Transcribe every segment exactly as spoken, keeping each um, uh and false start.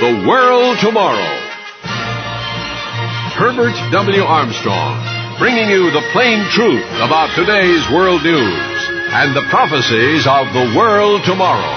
The World Tomorrow. Herbert W. Armstrong, bringing you the plain truth about today's world news and the prophecies of the world tomorrow.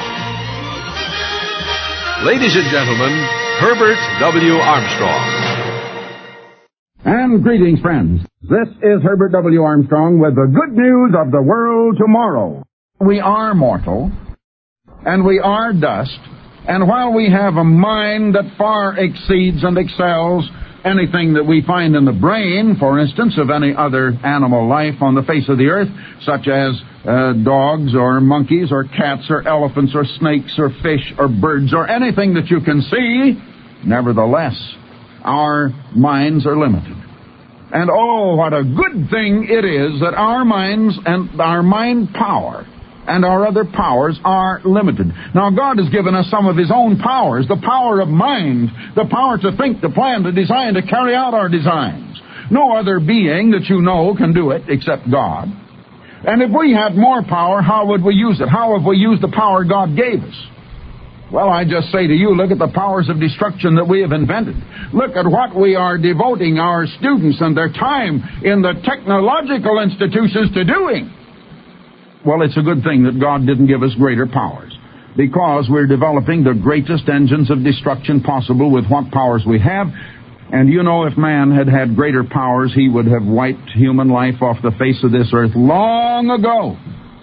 Ladies and gentlemen, Herbert W. Armstrong. And greetings, friends. This is Herbert W. Armstrong with the good news of the world tomorrow. We are mortal, and we are dust, and while we have a mind that far exceeds and excels anything that we find in the brain, for instance, of any other animal life on the face of the earth, such as uh, dogs or monkeys or cats or elephants or snakes or fish or birds or anything that you can see, nevertheless, our minds are limited. And oh, what a good thing it is that our minds and our mind power and our other powers are limited. Now, God has given us some of His own powers, the power of mind, the power to think, to plan, to design, to carry out our designs. No other being that you know can do it except God. And if we had more power, how would we use it? How have we used the power God gave us? Well, I just say to you, look at the powers of destruction that we have invented. Look at what we are devoting our students and their time in the technological institutions to doing. Well, it's a good thing that God didn't give us greater powers, because we're developing the greatest engines of destruction possible with what powers we have. And you know, if man had had greater powers, he would have wiped human life off the face of this earth long ago.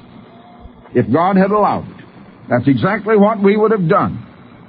If God had allowed it. That's exactly what we would have done.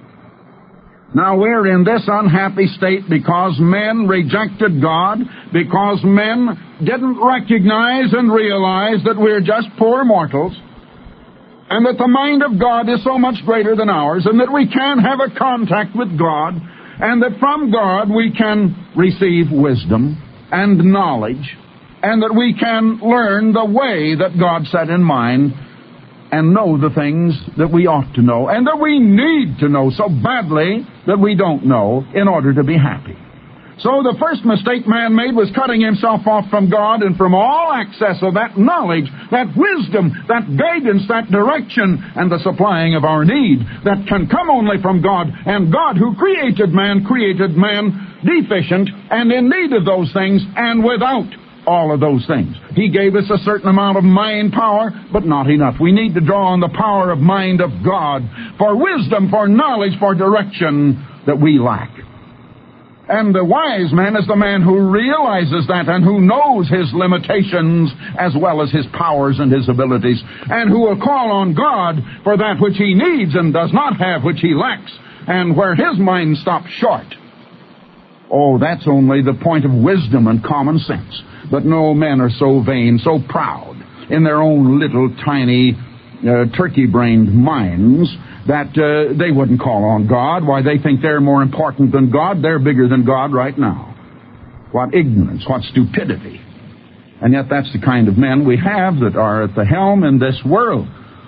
Now, we're in this unhappy state because men rejected God, because men didn't recognize and realize that we're just poor mortals, and that the mind of God is so much greater than ours, and that we can have a contact with God, and that from God we can receive wisdom and knowledge, and that we can learn the way that God set in mind, and know the things that we ought to know, and that we need to know so badly that we don't know in order to be happy. So the first mistake man made was cutting himself off from God and from all access of that knowledge, that wisdom, that guidance, that direction, and the supplying of our need that can come only from God. And God, who created man, created man deficient and in need of those things and without all of those things. He gave us a certain amount of mind power, but not enough. We need to draw on the power of mind of God for wisdom, for knowledge, for direction that we lack. And the wise man is the man who realizes that and who knows his limitations as well as his powers and his abilities, and who will call on God for that which he needs and does not have, which he lacks, and where his mind stops short. Oh, that's only the point of wisdom and common sense. But no, men are so vain, so proud in their own little tiny uh, turkey-brained minds that uh, they wouldn't call on God. Why, they think they're more important than God. They're bigger than God right now. What ignorance, what stupidity. And yet that's the kind of men we have that are at the helm in this world.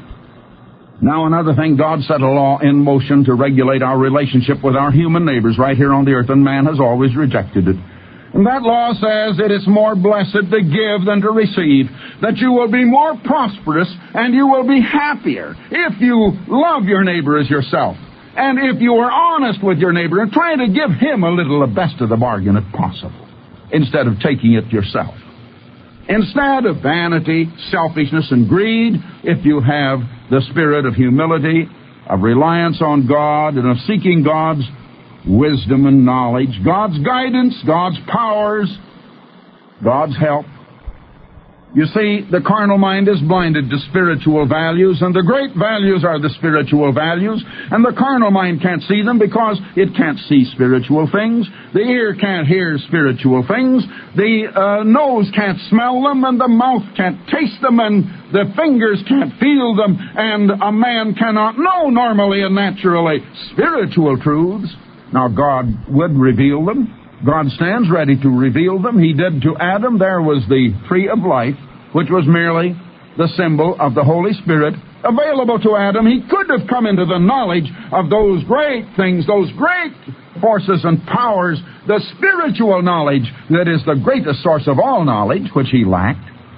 Now, another thing, God set a law in motion to regulate our relationship with our human neighbors right here on the earth, and man has always rejected it. And that law says it is more blessed to give than to receive, that you will be more prosperous and you will be happier if you love your neighbor as yourself, and if you are honest with your neighbor and try to give him a little the best of the bargain if possible, instead of taking it yourself. Instead of vanity, selfishness, and greed, if you have the spirit of humility, of reliance on God, and of seeking God's wisdom and knowledge, God's guidance, God's powers, God's help. You see, the carnal mind is blinded to spiritual values, and the great values are the spiritual values, and the carnal mind can't see them because it can't see spiritual things. The ear can't hear spiritual things. The uh, nose can't smell them, and the mouth can't taste them, and the fingers can't feel them, and a man cannot know normally and naturally spiritual truths. Now, God would reveal them. God stands ready to reveal them. He did to Adam. There was the tree of life, which was merely the symbol of the Holy Spirit available to Adam. He could have come into the knowledge of those great things, those great forces and powers, the spiritual knowledge that is the greatest source of all knowledge, which he lacked.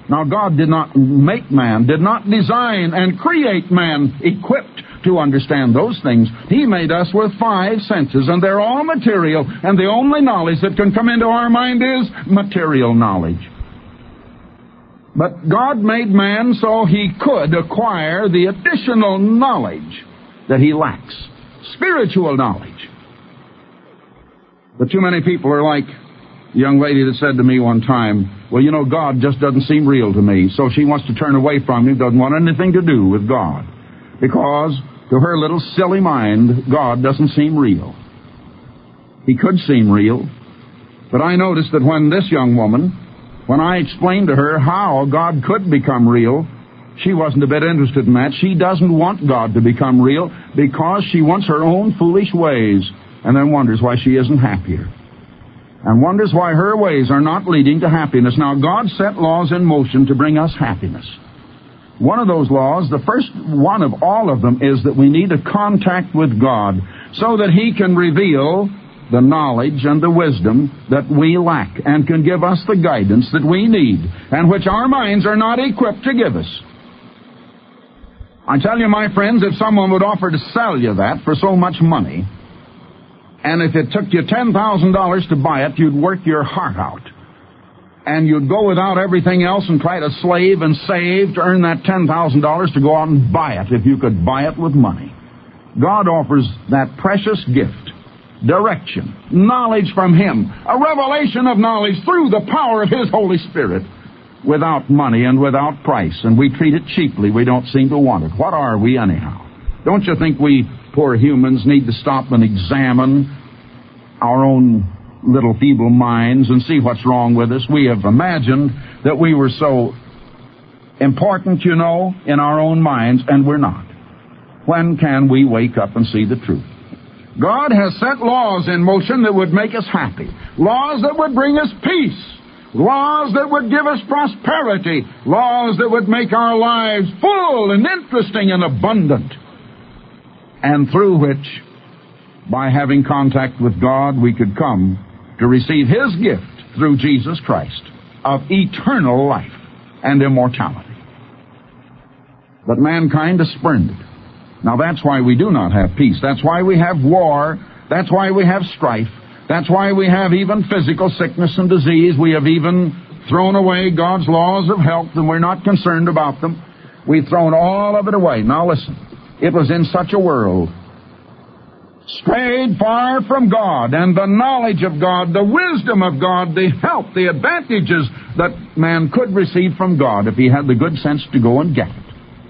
Now, God did not make man, did not design and create man equipped to understand those things. He made us with five senses, and they're all material, and the only knowledge that can come into our mind is material knowledge. But God made man so he could acquire the additional knowledge that he lacks, spiritual knowledge. But too many people are like the young lady that said to me one time, well, you know, God just doesn't seem real to me, so she wants to turn away from him, doesn't want anything to do with God, because to her little silly mind, God doesn't seem real. He could seem real, but I noticed that when this young woman, when I explained to her how God could become real, she wasn't a bit interested in that. She doesn't want God to become real because she wants her own foolish ways, and then wonders why she isn't happier, and wonders why her ways are not leading to happiness. Now, God set laws in motion to bring us happiness. One of those laws, the first one of all of them, is that we need a contact with God so that he can reveal the knowledge and the wisdom that we lack and can give us the guidance that we need and which our minds are not equipped to give us. I tell you, my friends, if someone would offer to sell you that for so much money, and if it took you ten thousand dollars to buy it, you'd work your heart out. And you'd go without everything else and try to slave and save to earn that ten thousand dollars to go out and buy it if you could buy it with money. God offers that precious gift, direction, knowledge from him, a revelation of knowledge through the power of his Holy Spirit, without money and without price. And we treat it cheaply. We don't seem to want it. What are we anyhow? Don't you think we poor humans need to stop and examine our own little feeble minds and see what's wrong with us? We have imagined that we were so important, you know, in our own minds, and we're not. When can we wake up and see the truth? God has set laws in motion that would make us happy, laws that would bring us peace, laws that would give us prosperity, laws that would make our lives full and interesting and abundant, and through which, by having contact with God, we could come to receive his gift through Jesus Christ of eternal life and immortality. But mankind has spurned it. Now that's why we do not have peace. That's why we have war. That's why we have strife. That's why we have even physical sickness and disease. We have even thrown away God's laws of health, and we're not concerned about them. We've thrown all of it away. Now listen, it was in such a world, strayed far from God and the knowledge of God, the wisdom of God, the help, the advantages that man could receive from God if he had the good sense to go and get it.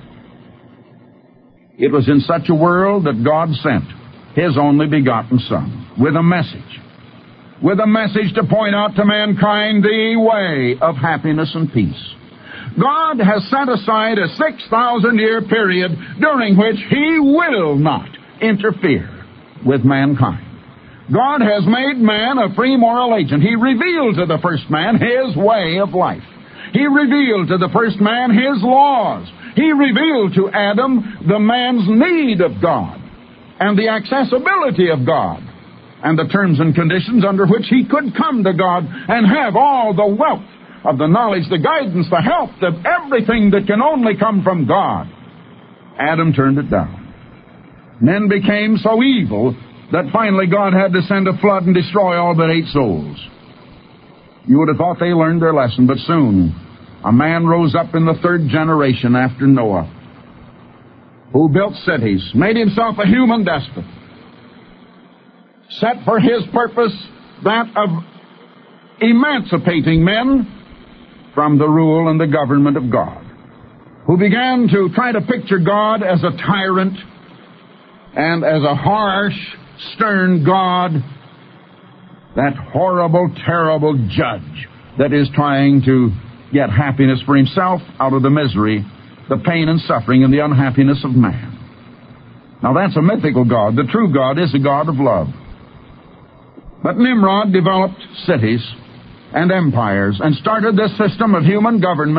It was in such a world that God sent his only begotten Son with a message, with a message to point out to mankind the way of happiness and peace. God has set aside a six thousand year period during which he will not interfere with mankind. God has made man a free moral agent. He revealed to the first man his way of life. He revealed to the first man his laws. He revealed to Adam the man's need of God and the accessibility of God and the terms and conditions under which he could come to God and have all the wealth of the knowledge, the guidance, the help, the everything that can only come from God. Adam turned it down. Men became so evil that finally God had to send a flood and destroy all but eight souls. You would have thought they learned their lesson, but soon a man rose up in the third generation after Noah, who built cities, made himself a human despot, set for his purpose that of emancipating men from the rule and the government of God, who began to try to picture God as a tyrant and as a harsh, stern God, that horrible, terrible judge that is trying to get happiness for himself out of the misery, the pain and suffering and the unhappiness of man. Now that's a mythical God. The true God is a God of love. But Nimrod developed cities and empires and started this system of human government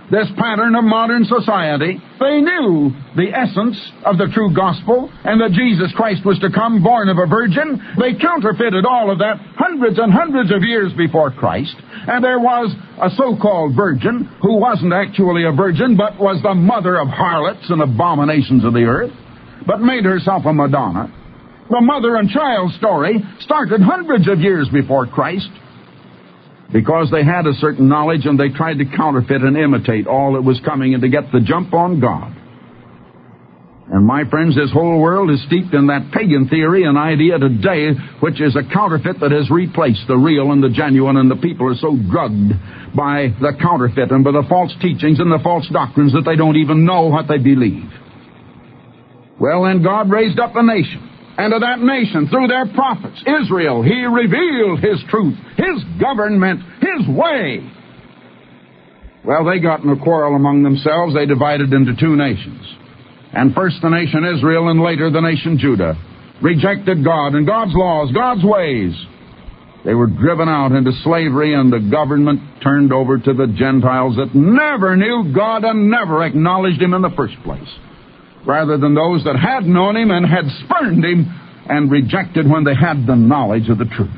this pattern of modern society. They knew the essence of the true gospel and that Jesus Christ was to come born of a virgin. They counterfeited all of that hundreds and hundreds of years before Christ. And there was a so-called virgin who wasn't actually a virgin but was the mother of harlots and abominations of the earth, but made herself a Madonna. The mother and child story started hundreds of years before Christ, because they had a certain knowledge and they tried to counterfeit and imitate all that was coming and to get the jump on God. And my friends, this whole world is steeped in that pagan theory and idea today, which is a counterfeit that has replaced the real and the genuine, and the people are so drugged by the counterfeit and by the false teachings and the false doctrines that they don't even know what they believe. Well, then God raised up a nation. And to that nation, through their prophets, Israel, He revealed His truth, His government, His way. Well, they got in a quarrel among themselves. They divided into two nations. And first the nation Israel, and later the nation Judah, rejected God and God's laws, God's ways. They were driven out into slavery, and the government turned over to the Gentiles that never knew God and never acknowledged Him in the first place, rather than those that had known Him and had spurned Him and rejected when they had the knowledge of the truth.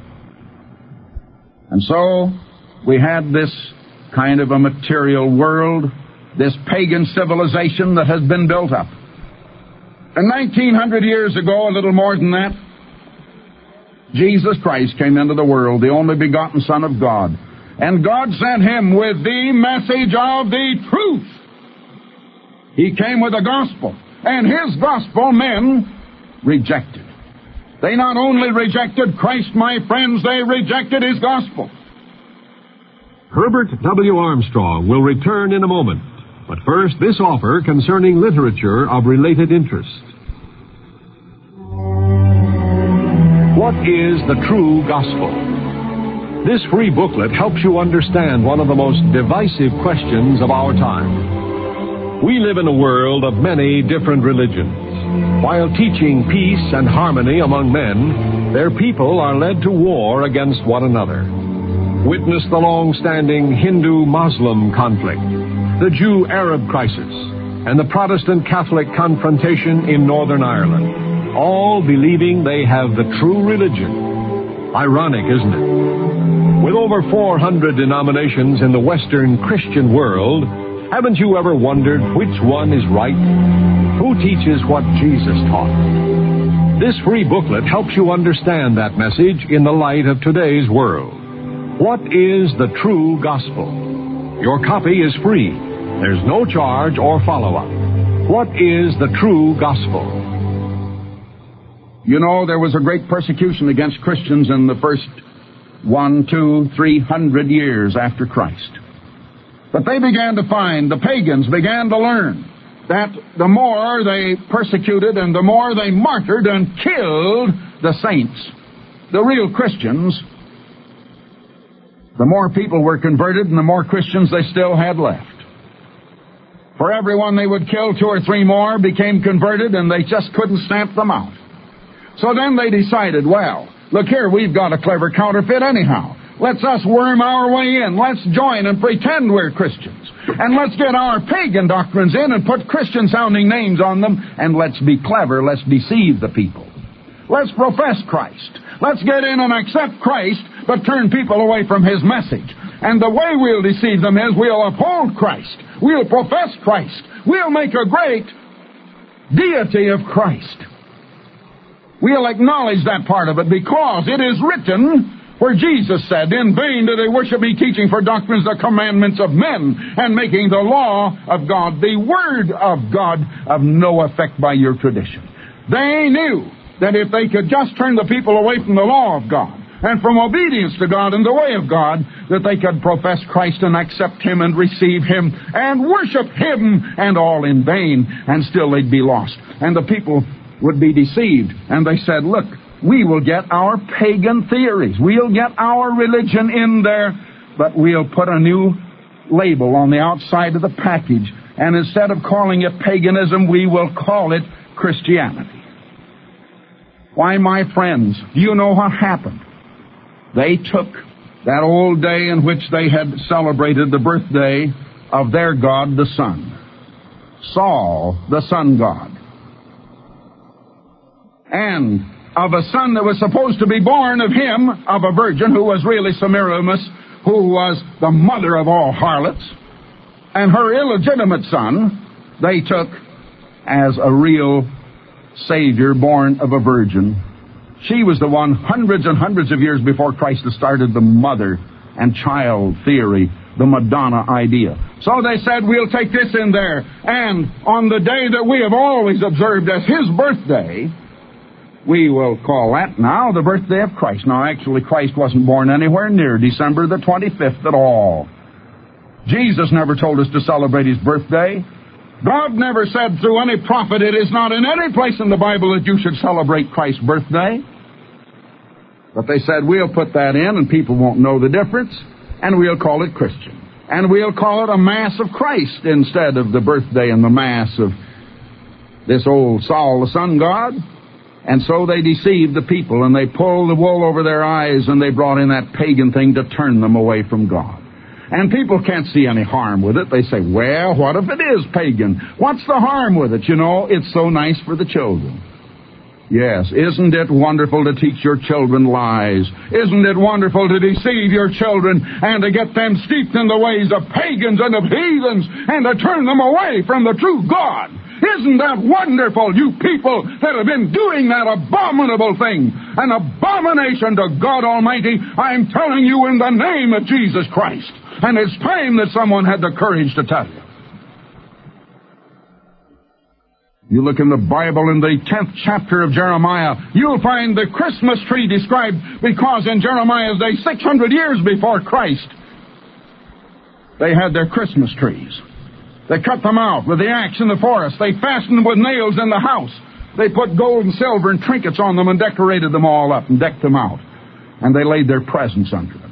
And so we had this kind of a material world, this pagan civilization that has been built up. And nineteen hundred years ago, a little more than that, Jesus Christ came into the world, the only begotten Son of God. And God sent Him with the message of the truth. He came with a gospel, and His gospel men rejected. They not only rejected Christ, my friends, they rejected His gospel. Herbert W. Armstrong will return in a moment. But first, this offer concerning literature of related interest. What is the true gospel? This free booklet helps you understand one of the most divisive questions of our time. We live in a world of many different religions. While teaching peace and harmony among men, their people are led to war against one another. Witness the long-standing Hindu-Muslim conflict, the Jew-Arab crisis, and the Protestant-Catholic confrontation in Northern Ireland, all believing they have the true religion. Ironic, isn't it? With over four hundred denominations in the Western Christian world, haven't you ever wondered which one is right? Who teaches what Jesus taught? This free booklet helps you understand that message in the light of today's world. What is the true gospel? Your copy is free. There's no charge or follow-up. What is the true gospel? You know, there was a great persecution against Christians in the first one, two, three hundred years after Christ. But they began to find, the pagans began to learn, that the more they persecuted and the more they martyred and killed the saints, the real Christians, the more people were converted and the more Christians they still had left. For every one they would kill, two or three more became converted, and they just couldn't stamp them out. So then they decided, well, look here, we've got a clever counterfeit anyhow. Let's us worm our way in. Let's join and pretend we're Christians. And let's get our pagan doctrines in and put Christian-sounding names on them, and let's be clever. Let's deceive the people. Let's profess Christ. Let's get in and accept Christ, but turn people away from His message. And the way we'll deceive them is we'll uphold Christ. We'll profess Christ. We'll make a great deity of Christ. We'll acknowledge that part of it, because it is written where Jesus said, "In vain do they worship me, teaching for doctrines the commandments of men, and making the law of God, the word of God, of no effect by your tradition." They knew that if they could just turn the people away from the law of God and from obedience to God and the way of God, that they could profess Christ and accept Him and receive Him and worship Him, and all in vain, and still they'd be lost. And the people would be deceived. And they said, look, we will get our pagan theories. We'll get our religion in there, but we'll put a new label on the outside of the package. And instead of calling it paganism, we will call it Christianity. Why, my friends, do you know what happened? They took that old day in which they had celebrated the birthday of their god, the sun. Saul, the sun god. And of a son that was supposed to be born of him, of a virgin who was really Semiramis, who was the mother of all harlots. And her illegitimate son, they took as a real Savior born of a virgin. She was the one hundreds and hundreds of years before Christ had started the mother and child theory, the Madonna idea. So they said, we'll take this in there. And on the day that we have always observed as his birthday, we will call that now the birthday of Christ. Now, actually, Christ wasn't born anywhere near December the twenty-fifth at all. Jesus never told us to celebrate his birthday. God never said through any prophet, it is not in any place in the Bible that you should celebrate Christ's birthday. But they said, we'll put that in and people won't know the difference, and we'll call it Christian. And we'll call it a Mass of Christ instead of the birthday and the Mass of this old Saul, the sun god. And so they deceived the people, and they pulled the wool over their eyes, and they brought in that pagan thing to turn them away from God. And people can't see any harm with it. They say, well, what if it is pagan? What's the harm with it? You know, it's so nice for the children. Yes, isn't it wonderful to teach your children lies? Isn't it wonderful to deceive your children and to get them steeped in the ways of pagans and of heathens and to turn them away from the true God? Isn't that wonderful, you people that have been doing that abominable thing, an abomination to God Almighty? I'm telling you in the name of Jesus Christ. And it's time that someone had the courage to tell you. You look in the Bible in the tenth chapter of Jeremiah, you'll find the Christmas tree described because in Jeremiah's day, six hundred years before Christ, they had their Christmas trees. They cut them out with the axe in the forest. They fastened them with nails in the house. They put gold and silver and trinkets on them and decorated them all up and decked them out. And they laid their presents under them.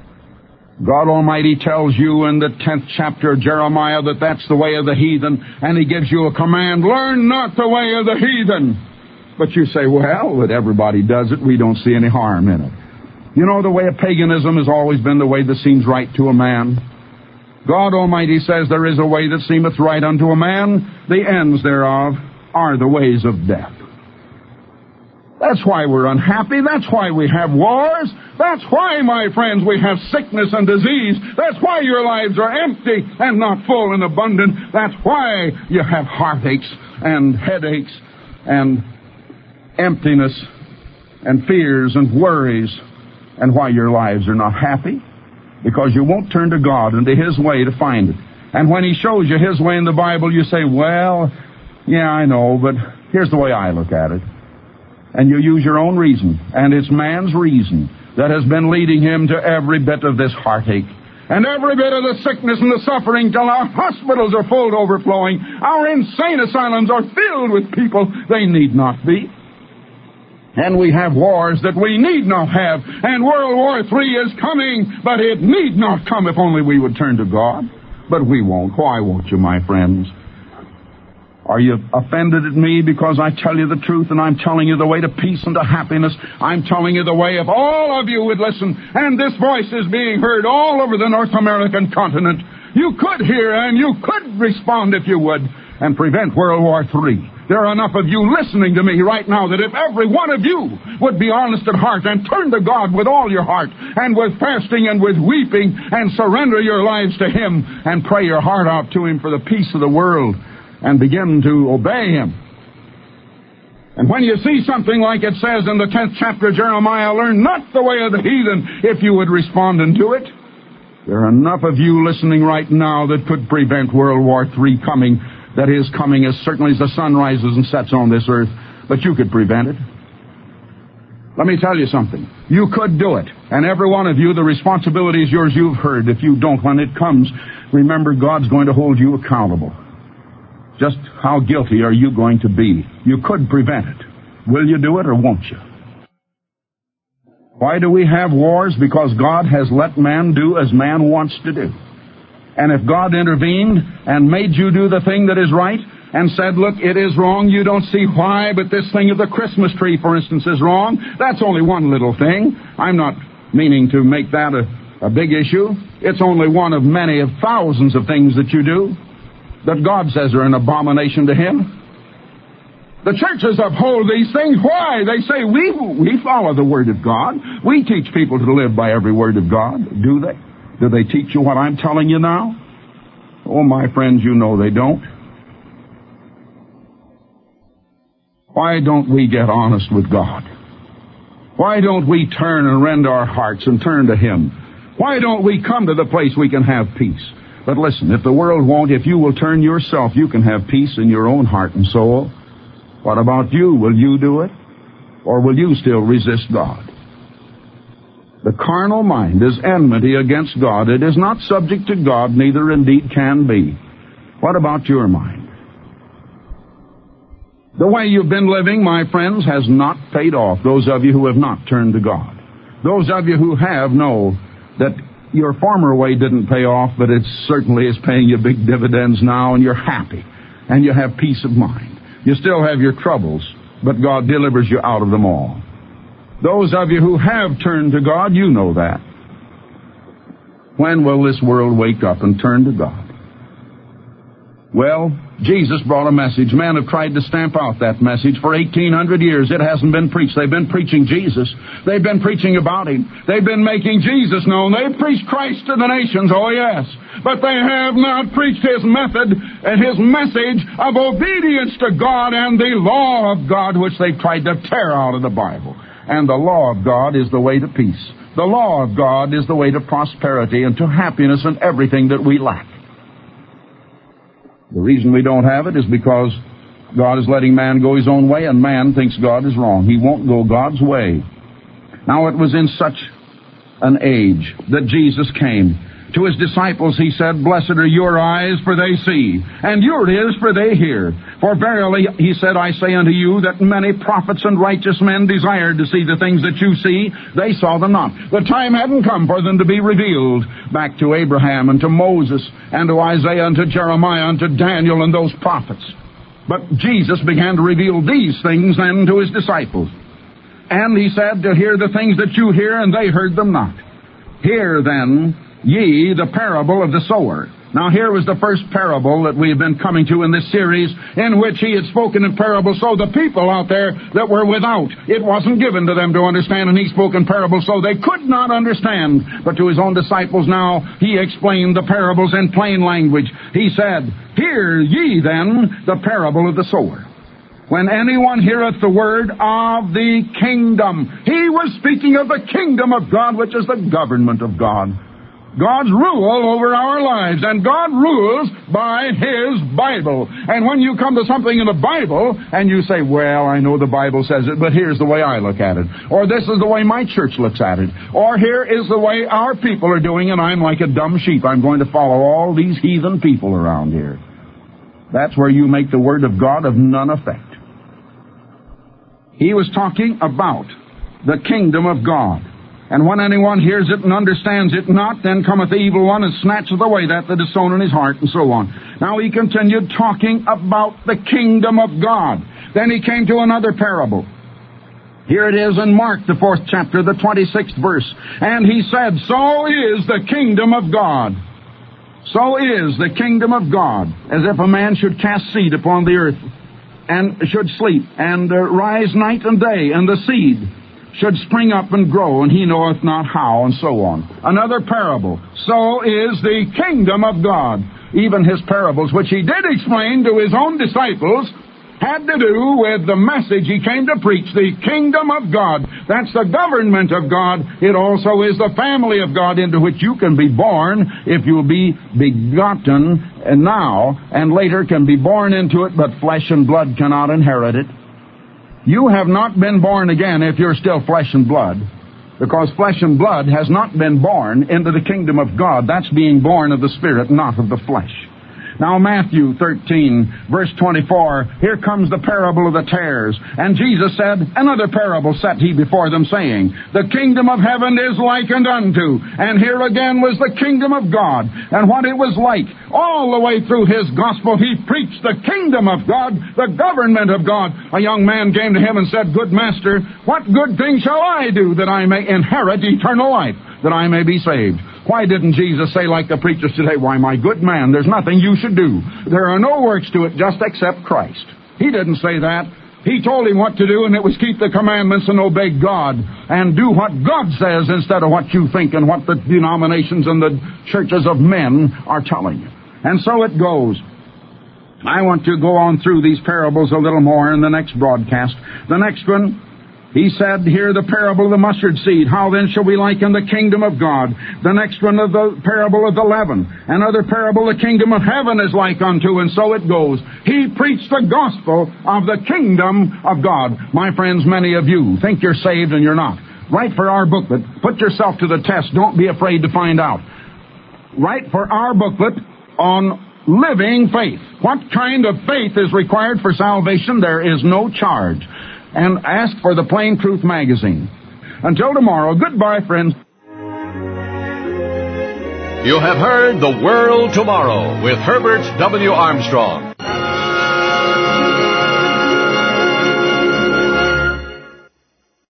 God Almighty tells you in the tenth chapter of Jeremiah that that's the way of the heathen, and he gives you a command, learn not the way of the heathen. But you say, well, that everybody does it, we don't see any harm in it. You know, the way of paganism has always been the way that seems right to a man. God Almighty says there is a way that seemeth right unto a man, the ends thereof are the ways of death. That's why we're unhappy. That's why we have wars. That's why, my friends, we have sickness and disease. That's why your lives are empty and not full and abundant. That's why you have heartaches and headaches and emptiness and fears and worries, and why your lives are not happy. Because you won't turn to God and to his way to find it. And when he shows you his way in the Bible, you say, well, yeah, I know, but here's the way I look at it. And you use your own reason, and it's man's reason that has been leading him to every bit of this heartache and every bit of the sickness and the suffering till our hospitals are full to overflowing. Our insane asylums are filled with people they need not be. And we have wars that we need not have, and World War Three is coming, but it need not come if only we would turn to God. But we won't. Why won't you, my friends? Are you offended at me because I tell you the truth and I'm telling you the way to peace and to happiness? I'm telling you the way if all of you would listen, and this voice is being heard all over the North American continent. You could hear and you could respond if you would and prevent World War Three. There are enough of you listening to me right now that if every one of you would be honest at heart and turn to God with all your heart and with fasting and with weeping and surrender your lives to him and pray your heart out to him for the peace of the world, and begin to obey him. And when you see something like it says in the tenth chapter of Jeremiah, learn not the way of the heathen, if you would respond unto it. There are enough of you listening right now that could prevent World War Three coming, that is coming as certainly as the sun rises and sets on this earth, but you could prevent it. Let me tell you something. You could do it. And every one of you, the responsibility is yours. You've heard. If you don't, when it comes, remember God's going to hold you accountable. Just how guilty are you going to be? You could prevent it. Will you do it or won't you? Why do we have wars? Because God has let man do as man wants to do. And if God intervened and made you do the thing that is right and said, look, it is wrong, you don't see why, but this thing of the Christmas tree, for instance, is wrong, that's only one little thing. I'm not meaning to make that a a big issue. It's only one of many of thousands of things that you do that God says are an abomination to Him. The churches uphold these things. Why? They say, we we follow the Word of God. We teach people to live by every Word of God. Do they? Do they teach you what I'm telling you now? Oh, my friends, you know they don't. Why don't we get honest with God? Why don't we turn and rend our hearts and turn to Him? Why don't we come to the place we can have peace? But listen, if the world won't, if you will turn yourself, you can have peace in your own heart and soul. What about you? Will you do it? Or will you still resist God? The carnal mind is enmity against God. It is not subject to God, neither indeed can be. What about your mind? The way you've been living, my friends, has not paid off. Those of you who have not turned to God. Those of you who have know that your former way didn't pay off, but it certainly is paying you big dividends now, and you're happy, and you have peace of mind. You still have your troubles, but God delivers you out of them all. Those of you who have turned to God, you know that. When will this world wake up and turn to God? Well, Jesus brought a message. Men have tried to stamp out that message for eighteen hundred years. It hasn't been preached. They've been preaching Jesus. They've been preaching about Him. They've been making Jesus known. They've preached Christ to the nations, oh yes. But they have not preached His method and His message of obedience to God and the law of God, which they've tried to tear out of the Bible. And the law of God is the way to peace. The law of God is the way to prosperity and to happiness and everything that we lack. The reason we don't have it is because God is letting man go his own way, and man thinks God is wrong. He won't go God's way. Now, it was in such an age that Jesus came. To His disciples He said, "Blessed are your eyes, for they see, and your ears, for they hear. For verily," He said, "I say unto you, that many prophets and righteous men desired to see the things that you see. They saw them not." The time hadn't come for them to be revealed. Back to Abraham and to Moses and to Isaiah and to Jeremiah and to Daniel and those prophets. But Jesus began to reveal these things then to His disciples. And He said, "To hear the things that you hear, and they heard them not. Hear then ye the parable of the sower." Now here was the first parable that we have been coming to in this series, in which He had spoken in parables. So the people out there that were without, it wasn't given to them to understand, and He spoke in parables, so they could not understand. But to His own disciples now, He explained the parables in plain language. He said, "Hear ye then the parable of the sower. When anyone heareth the word of the kingdom." He was speaking of the kingdom of God, which is the government of God. God's rule over our lives, and God rules by His Bible. And when you come to something in the Bible, and you say, "Well, I know the Bible says it, but here's the way I look at it," or "This is the way my church looks at it," or "Here is the way our people are doing, and I'm like a dumb sheep. I'm going to follow all these heathen people around here." That's where you make the Word of God of none effect. He was talking about the kingdom of God. "And when anyone hears it and understands it not, then cometh the evil one and snatcheth away that that is sown in his heart," and so on. Now He continued talking about the kingdom of God. Then He came to another parable. Here it is in Mark, the fourth chapter, the twenty-sixth verse. "And He said, So is the kingdom of God. So is the kingdom of God, as if a man should cast seed upon the earth, and should sleep, and uh, rise night and day, and the seed should spring up and grow, and he knoweth not how," and so on. Another parable. So is the kingdom of God. Even His parables, which He did explain to His own disciples, had to do with the message He came to preach, the kingdom of God. That's the government of God. It also is the family of God into which you can be born if you'll be begotten now, and later can be born into it, but flesh and blood cannot inherit it. You have not been born again if you're still flesh and blood, because flesh and blood has not been born into the kingdom of God. That's being born of the Spirit, not of the flesh. Now, Matthew thirteen, verse twenty-four, here comes the parable of the tares. "And Jesus said, Another parable set He before them, saying, The kingdom of heaven is likened unto," and here again was the kingdom of God, and what it was like. All the way through His gospel, He preached the kingdom of God, the government of God. A young man came to Him and said, "Good Master, what good thing shall I do that I may inherit eternal life, that I may be saved?" Why didn't Jesus say, like the preachers today, why, my good man, there's nothing you should do. There are no works to it, just accept Christ. He didn't say that. He told him what to do, and it was keep the commandments and obey God and do what God says instead of what you think and what the denominations and the churches of men are telling you. And so it goes. I want to go on through these parables a little more in the next broadcast. The next one, he said here, the parable of the mustard seed. How then shall we liken the kingdom of God? The next one, of the parable of the leaven. Another parable, the kingdom of heaven is like unto, and so it goes. He preached the gospel of the kingdom of God. My friends, many of you think you're saved and you're not. Write for our booklet. Put yourself to the test. Don't be afraid to find out. Write for our booklet on living faith. What kind of faith is required for salvation? There is no charge. And ask for the Plain Truth magazine. Until tomorrow, goodbye, friends. You have heard The World Tomorrow with Herbert W. Armstrong.